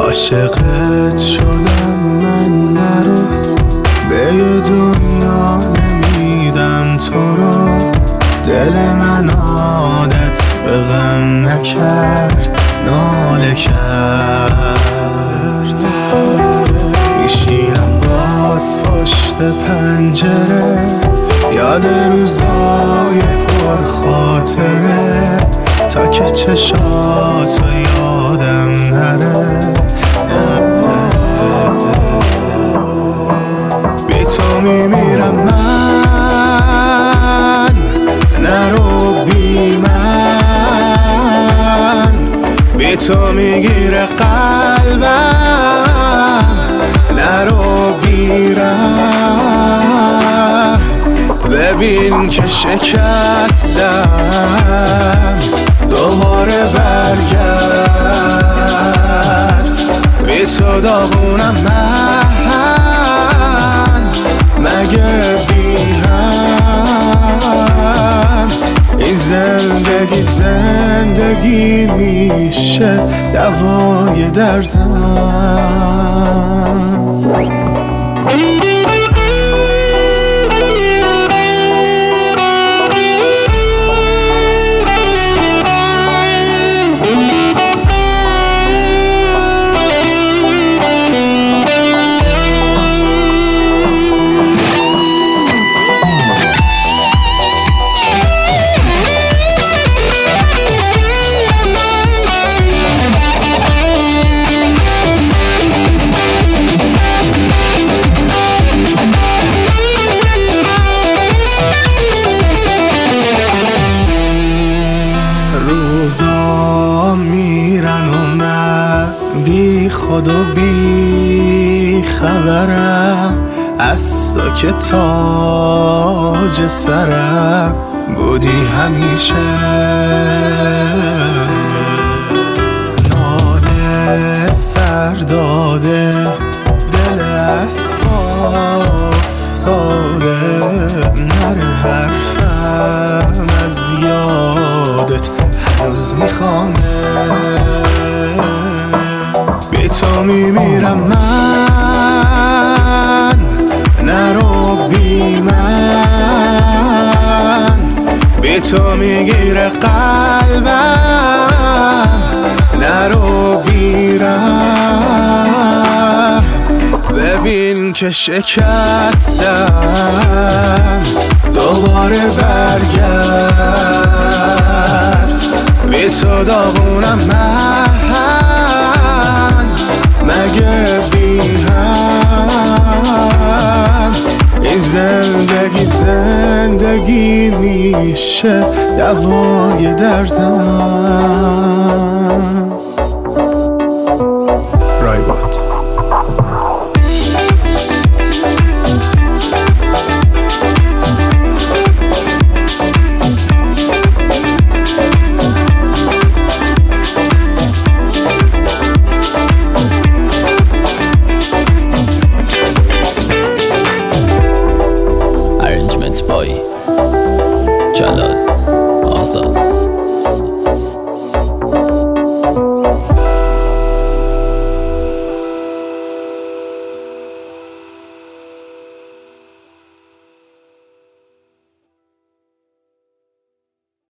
عاشقت شدم من، نرو به یه دنیا نمیدم تو رو. دل من عادت به غم نکرد، ناله کرد. میشینم باز پشت پنجره، یاد روزای پر خاطره، تا که چشاتو یادم نره. بی تو میمیرم من، نرو بی من. بی تو میگیره قلبم، نرو بیرم. ببین که شکستم، دوباره برگرد. بی تو داغونم من، مگه بی هم این زندگی میشه دوای دردم. روزا میرن و من بی خود و بی خبرم، از تو که تاج سرم بودی همیشه. ناله سر داده، دل از پا افتاده، نره حرفم از یادت هنوز میخوامه. بی تو میمیرم من، نرو بی من. بی تو میگیره قلبم، نرو بیرم. ببین که شکستم، دوباره برگرد. بی تو داغونم من، مگه بی هم این زندگی میشه دوای دردم. رایبات بای جلال آزاد.